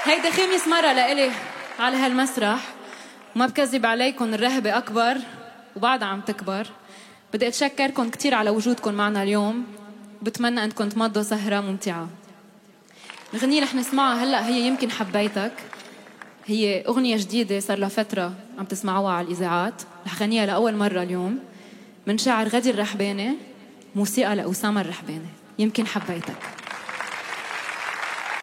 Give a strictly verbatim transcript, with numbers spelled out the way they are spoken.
هيدا خامس مرة لإلي على هالمسرح، وما بكذب عليكم الرهبة أكبر وبعدها عم تكبر. بدي أتشكركم كتير على وجودكم معنا اليوم، بتمنى أنكم تمضوا سهرة ممتعة. الغنية رح نسمعها هلأ هي يمكن حبيتك، هي أغنية جديدة صار لها فترة عم تسمعوها على الإذاعات، رح غنيها لأول مرة اليوم من شاعر غدير الرحباني، موسيقى لأسامة الرحباني. يمكن حبيتك.